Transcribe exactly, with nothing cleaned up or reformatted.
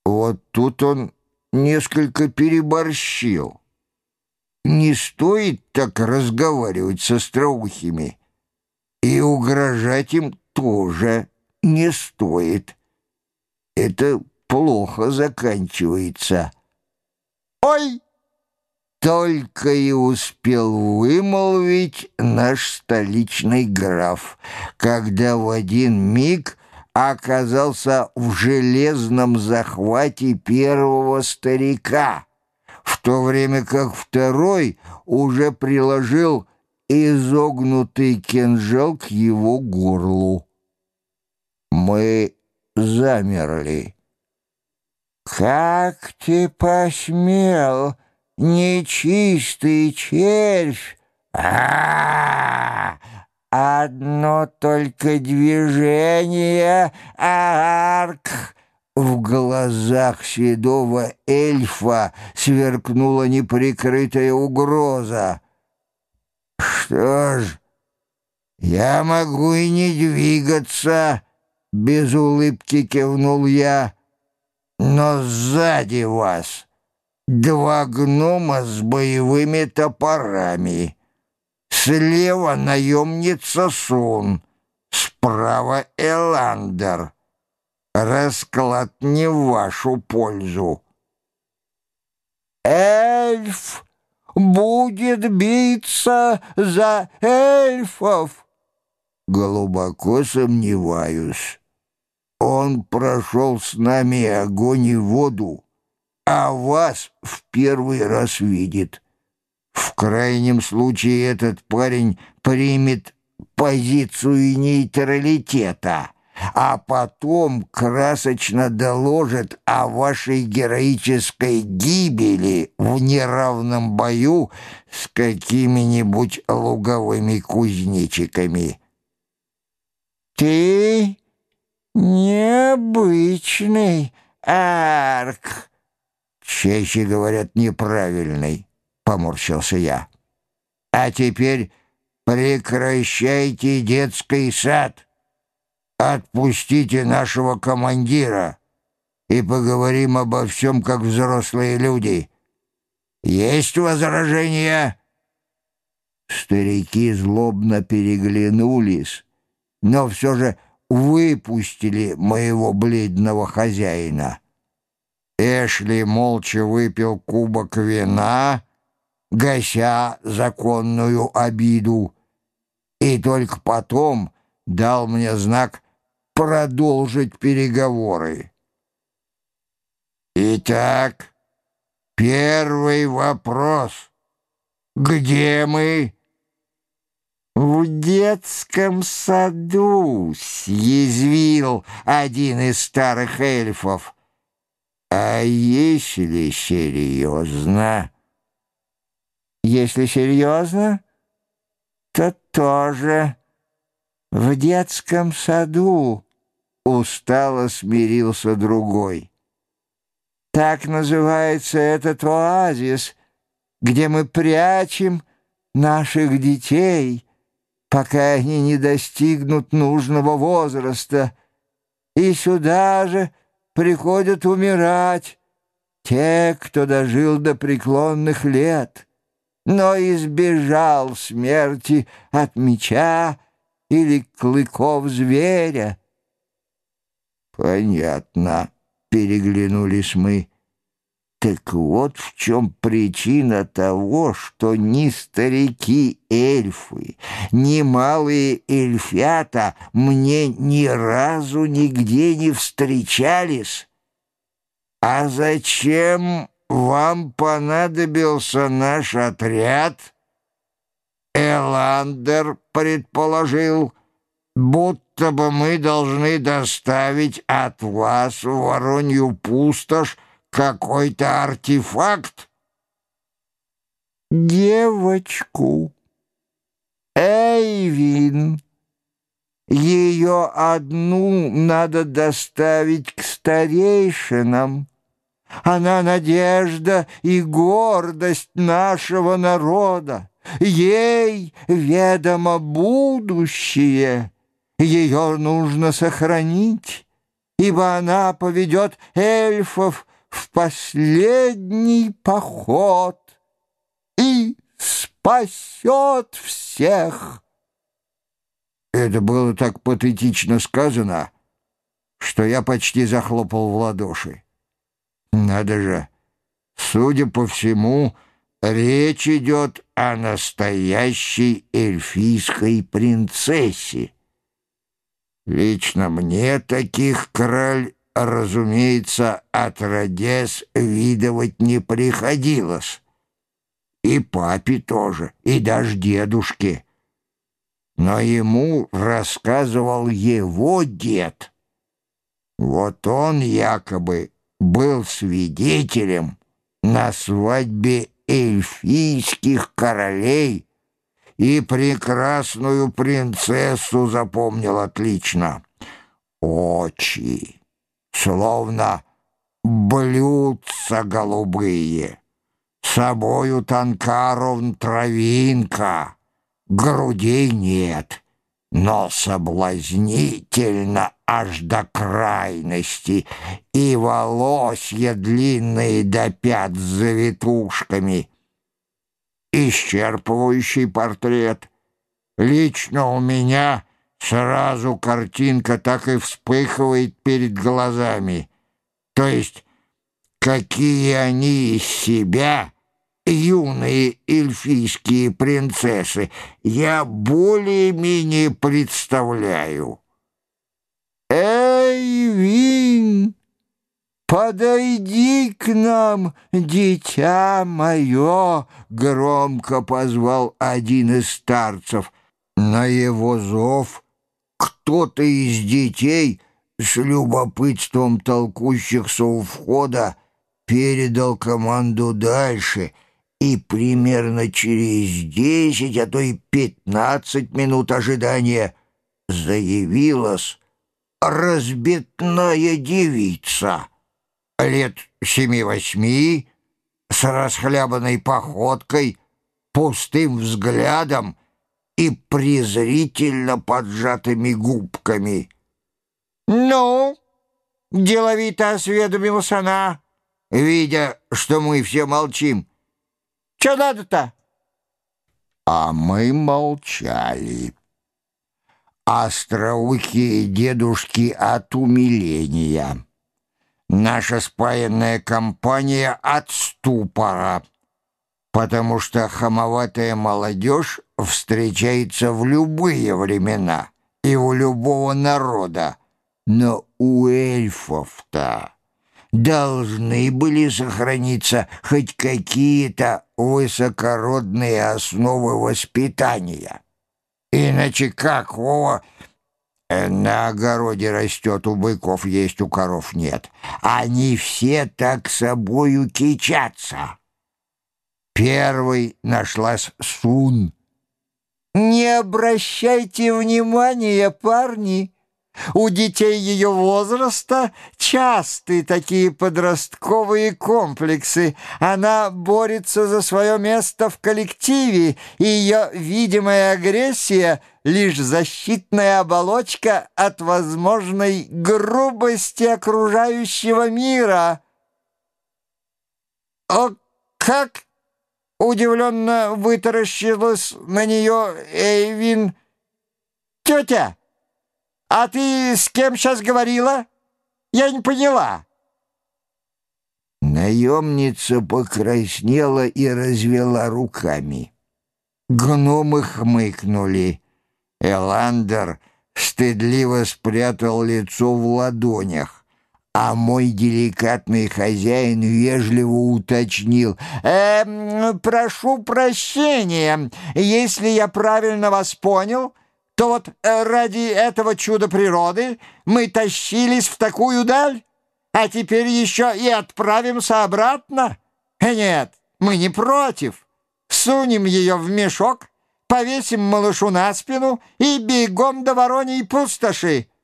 Вот тут он несколько переборщил. Не стоит так разговаривать со остроухими, и угрожать им тоже не стоит. Это плохо заканчивается. «Ой!» — только и успел вымолвить наш столичный граф, когда в один миг оказался в железном захвате первого старика, в то время как второй уже приложил изогнутый кинжал к его горлу. Мы замерли. «Как ты посмел, нечистый червь! А-а-а! Одно только движение, арк!» В глазах седого эльфа сверкнула неприкрытая угроза. «Что ж, я могу и не двигаться», — без улыбки кивнул я. «Но сзади вас два гнома с боевыми топорами. Слева наемница Сун, справа Эландер. Расклад не в вашу пользу». «Эльф будет биться за эльфов!» «Глубоко сомневаюсь. Он прошел с нами огонь и воду, а вас в первый раз видит. В крайнем случае этот парень примет позицию нейтралитета, а потом красочно доложит о вашей героической гибели в неравном бою с какими-нибудь луговыми кузнечиками». «Ты необычный, Арк». «Чаще говорят, неправильный», — поморщился я. «А теперь прекращайте детский сад. Отпустите нашего командира и поговорим обо всем, как взрослые люди. Есть возражения?» Старики злобно переглянулись, но все же выпустили моего бледного хозяина. Эшли молча выпил кубок вина, гася законную обиду, и только потом дал мне знак продолжить переговоры. «Итак, первый вопрос. Где мы?» «В детском саду», — съязвил один из старых эльфов. «А если серьезно?» «Если серьезно, то тоже в детском саду», — устало смирился другой. «Так называется этот оазис, где мы прячем наших детей, пока они не достигнут нужного возраста, и сюда же приходят умирать те, кто дожил до преклонных лет, но избежал смерти от меча или клыков зверя». «Понятно», — переглянулись мы. «Так вот в чем причина того, что ни старики-эльфы, ни малые эльфята мне ни разу нигде не встречались. А зачем вам понадобился наш отряд?» Эландер предположил, будто бы мы должны доставить от вас в Воронью пустошь какой-то артефакт. «Девочку, Эйвин. Ее одну надо доставить к старейшинам. Она надежда и гордость нашего народа. Ей ведомо будущее. Ее нужно сохранить. ибо она поведет эльфов в последний поход и спасет всех». Это было так патетично сказано, что я почти захлопал в ладоши. Надо же, судя по всему, речь идет о настоящей эльфийской принцессе. Лично мне таких краль, разумеется, отродясь видывать не приходилось. И папе тоже, и даже дедушке. Но ему рассказывал его дед. Вот он якобы был свидетелем на свадьбе эльфийских королей и прекрасную принцессу запомнил отлично. Очи, словно блюдца голубые, собою тонка ровно травинка, грудей нет, но соблазнительно аж до крайности, и волосья длинные до пят с завитушками. Исчерпывающий портрет. Лично у меня сразу картинка так и вспыхивает перед глазами. То есть, какие они из себя, юные эльфийские принцессы, я более-менее представляю. «Эйвин, подойди к нам, дитя мое!» — громко позвал один из старцев. На его зов кто-то из детей, с любопытством толкущихся у входа, передал команду дальше, и примерно через десять, а то и пятнадцать минут ожидания заявилась разбитная девица лет семи-восьми, с расхлябанной походкой, пустым взглядом и презрительно поджатыми губками. «Ну?» — деловито осведомилась она, видя, что мы все молчим. «Чё надо-то?» А мы молчали. Остроухие дедушки от умиления. Наша спаянная компания от ступора, потому что хамоватая молодежь встречается в любые времена и у любого народа. Но у эльфов-то должны были сохраниться хоть какие-то высокородные основы воспитания. Иначе какого? На огороде растет, у быков есть, у коров нет. Они все так собою кичатся. Первой нашлась Сун. «Не обращайте внимания, парни. У детей ее возраста частые такие подростковые комплексы. Она борется за свое место в коллективе, и ее видимая агрессия — лишь защитная оболочка от возможной грубости окружающего мира». «О, как?» — удивленно вытаращилась на нее Эйвин. «Тетя, а ты с кем сейчас говорила? Я не поняла». Наемница покраснела и развела руками. Гномы хмыкнули. Эландер стыдливо спрятал лицо в ладонях, а мой деликатный хозяин вежливо уточнил: «Эм, прошу прощения, если я правильно вас понял, то вот ради этого чуда природы мы тащились в такую даль, а теперь еще и отправимся обратно? Нет, мы не против. Сунем ее в мешок, повесим малышу на спину и бегом до Вороньей пустоши.